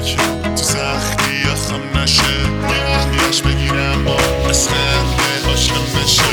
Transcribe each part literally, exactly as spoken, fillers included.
که تو سختی یا خم نشه گریهش بگیرم با از خنده هاش کم نشه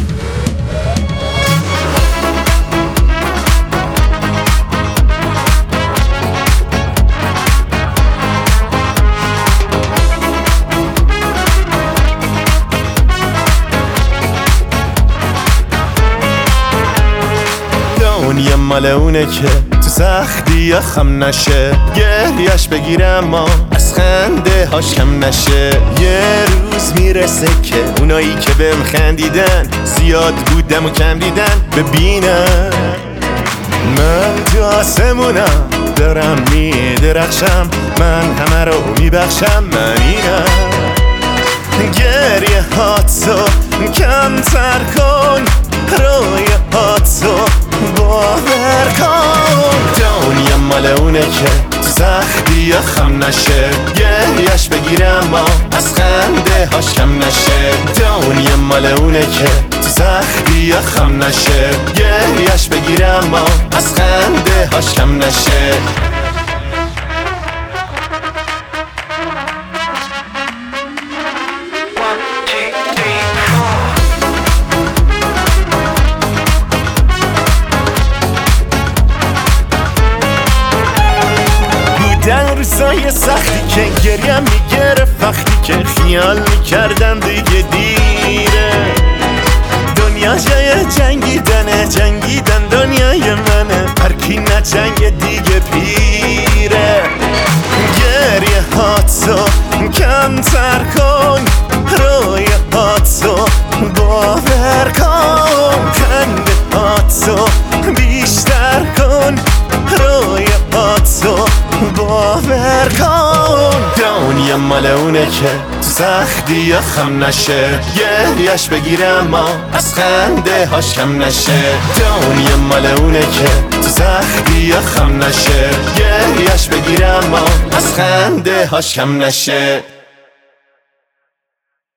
دنیا مال اونه که تو سختی یا خم نشه گریهش بگیرم ما از خنده هاش کم نشه یه روز میرسه که اونایی که بهم خندیدن زیاد بودم و کم دیدن ببینن من تو آسمونم دارم میدرخشم من همه رو میبخشم من اینم گریه هاتو کمتر کن روی هاتو باور کن دنیا مال اونه که تو سختی یا خم نشه گریهش بگیرم ما از خنده هاش کم نشه دنیا مال اونه که تو سختی یا خم نشه گریهش بگیرم ما از خنده هاش کم نشه در روزای سختی که گریه میگرفت وقتی که خیال میکردم دیگه دیره دنیا جای جنگیدنه جنگیدن دنیای منه هرکی نه جنگ دیگه پیره گریه هاتو کمتر کن روی هاتو باور کن خنده هاتو بیشتر کن روی هاتو باور کن دنیا مال اونه که تو سختی یا خم نشه گریهش بگیرم ما از خنده هاش کم نشه دنیا مال اونه که تو سختی یا خم نشه گریهش بگیرم ما از خنده هاش کم نشه